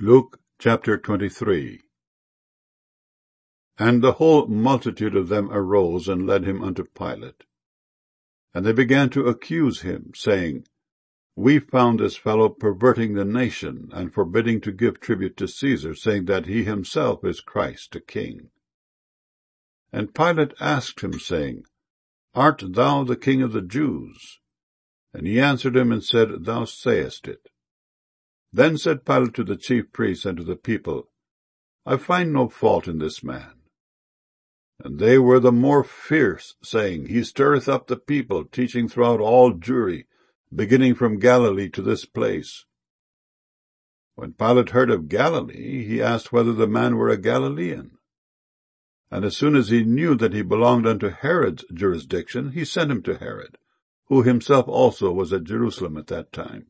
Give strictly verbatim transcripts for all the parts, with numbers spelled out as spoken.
Luke chapter twenty-three. And the whole multitude of them arose and led him unto Pilate. And they began to accuse him, saying, We found this fellow perverting the nation, and forbidding to give tribute to Caesar, saying that he himself is Christ, a king. And Pilate asked him, saying, Art thou the king of the Jews? And he answered him and said, Thou sayest it. Then said Pilate to the chief priests and to the people, I find no fault in this man. And they were the more fierce, saying, He stirreth up the people, teaching throughout all Jewry, beginning from Galilee to this place. When Pilate heard of Galilee, he asked whether the man were a Galilean. And as soon as he knew that he belonged unto Herod's jurisdiction, he sent him to Herod, who himself also was at Jerusalem at that time.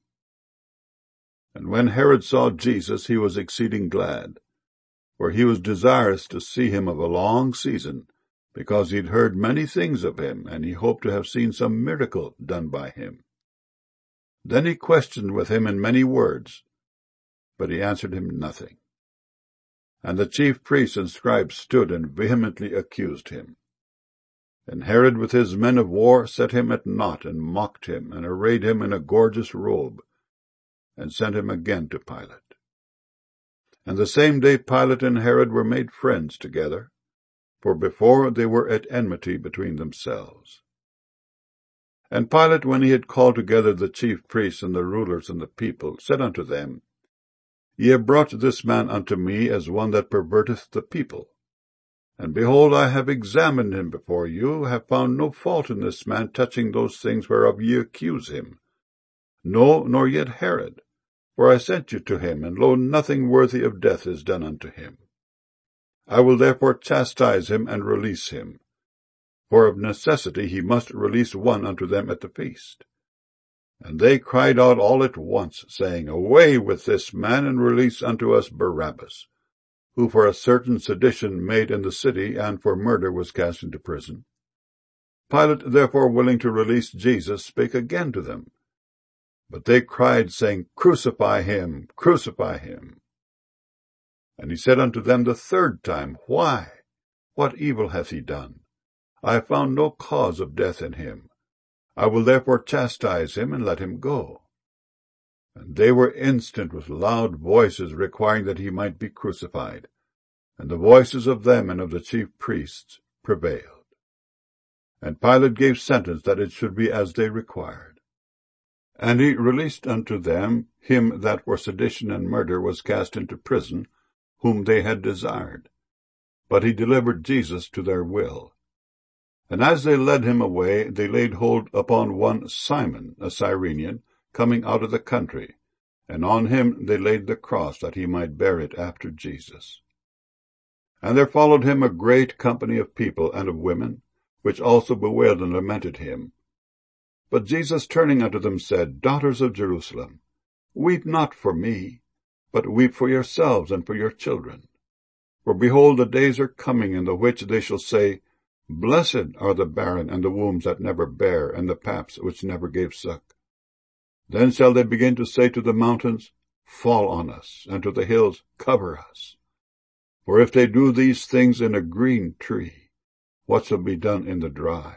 And when Herod saw Jesus, he was exceeding glad, for he was desirous to see him of a long season, because he had heard many things of him, and he hoped to have seen some miracle done by him. Then he questioned with him in many words, but he answered him nothing. And the chief priests and scribes stood and vehemently accused him. And Herod with his men of war set him at naught, and mocked him, and arrayed him in a gorgeous robe, and sent him again to Pilate. And the same day Pilate and Herod were made friends together, for before they were at enmity between themselves. And Pilate, when he had called together the chief priests and the rulers and the people, said unto them, Ye have brought this man unto me as one that perverteth the people. And behold, I have examined him before you, have found no fault in this man touching those things whereof ye accuse him. No, nor yet Herod, for I sent you to him, and lo, nothing worthy of death is done unto him. I will therefore chastise him and release him, for of necessity he must release one unto them at the feast. And they cried out all at once, saying, Away with this man, and release unto us Barabbas, who for a certain sedition made in the city, and for murder was cast into prison. Pilate, therefore, willing to release Jesus, spake again to them. But they cried, saying, Crucify him, crucify him. And he said unto them the third time, Why? What evil hath he done? I have found no cause of death in him. I will therefore chastise him, and let him go. And they were instant with loud voices, requiring that he might be crucified. And the voices of them and of the chief priests prevailed. And Pilate gave sentence that it should be as they required. And he released unto them him that for sedition and murder was cast into prison, whom they had desired. But he delivered Jesus to their will. And as they led him away, they laid hold upon one Simon, a Cyrenian, coming out of the country, and on him they laid the cross, that he might bear it after Jesus. And there followed him a great company of people and of women, which also bewailed and lamented him. But Jesus, turning unto them, said, Daughters of Jerusalem, weep not for me, but weep for yourselves and for your children. For behold, the days are coming, in the which they shall say, Blessed are the barren, and the wombs that never bare, and the paps which never gave suck. Then shall they begin to say to the mountains, Fall on us, and to the hills, Cover us. For if they do these things in a green tree, what shall be done in the dry?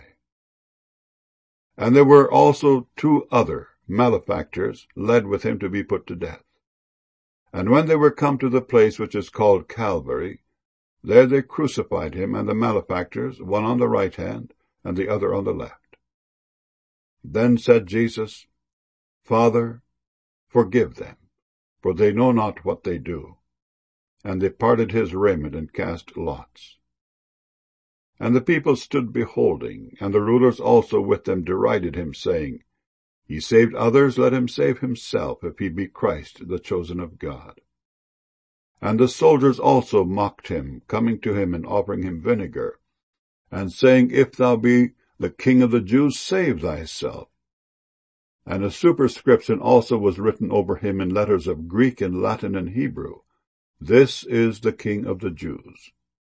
And there were also two other malefactors led with him to be put to death. And when they were come to the place which is called Calvary, there they crucified him and the malefactors, one on the right hand, and the other on the left. Then said Jesus, Father, forgive them, for they know not what they do. And they parted his raiment and cast lots. And the people stood beholding, and the rulers also with them derided him, saying, He saved others, let him save himself, if he be Christ, the chosen of God. And the soldiers also mocked him, coming to him and offering him vinegar, and saying, If thou be the King of the Jews, save thyself. And a superscription also was written over him in letters of Greek and Latin and Hebrew, This is the King of the Jews.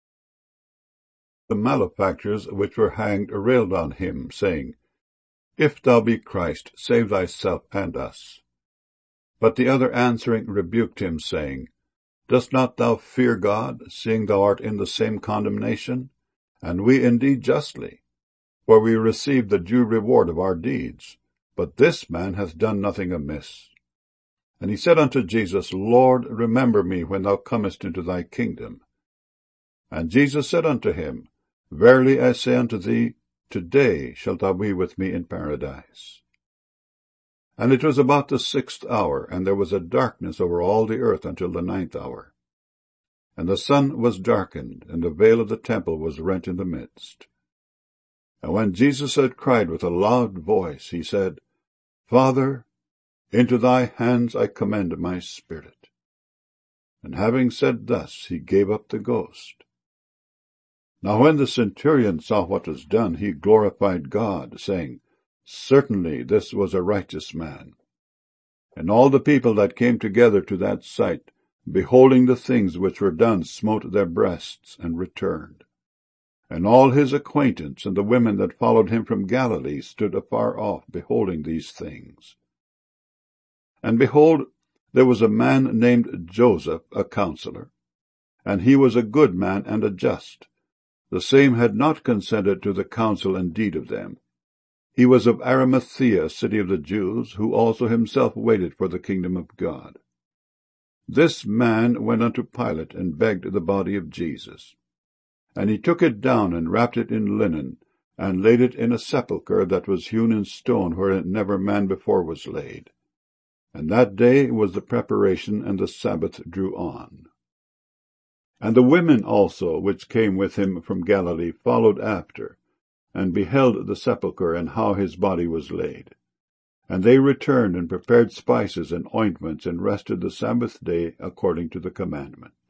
The malefactors which were hanged railed on him, saying, If thou be Christ, save thyself and us. But the other answering rebuked him, saying, Dost not thou fear God, seeing thou art in the same condemnation? And we indeed justly, for we receive the due reward of our deeds. But this man hath done nothing amiss. And he said unto Jesus, Lord, remember me when thou comest into thy kingdom. And Jesus said unto him, Verily I say unto thee, today shalt thou be with me in paradise. And it was about the sixth hour, and there was a darkness over all the earth until the ninth hour. And the sun was darkened, and the veil of the temple was rent in the midst. And when Jesus had cried with a loud voice, he said, Father, into thy hands I commend my spirit. And having said thus, he gave up the ghost. Now when the centurion saw what was done, he glorified God, saying, Certainly this was a righteous man. And all the people that came together to that sight, beholding the things which were done, smote their breasts, and returned. And all his acquaintance and the women that followed him from Galilee stood afar off, beholding these things. And behold, there was a man named Joseph, a counselor, and he was a good man and a just. The same had not consented to the counsel and deed of them. He was of Arimathea, city of the Jews, who also himself waited for the kingdom of God. This man went unto Pilate, and begged the body of Jesus. And he took it down, and wrapped it in linen, and laid it in a sepulchre that was hewn in stone, wherein never man before was laid. And that day was the preparation, and the Sabbath drew on. And the women also, which came with him from Galilee, followed after, and beheld the sepulchre, and how his body was laid. And they returned, and prepared spices and ointments, and rested the Sabbath day according to the commandment.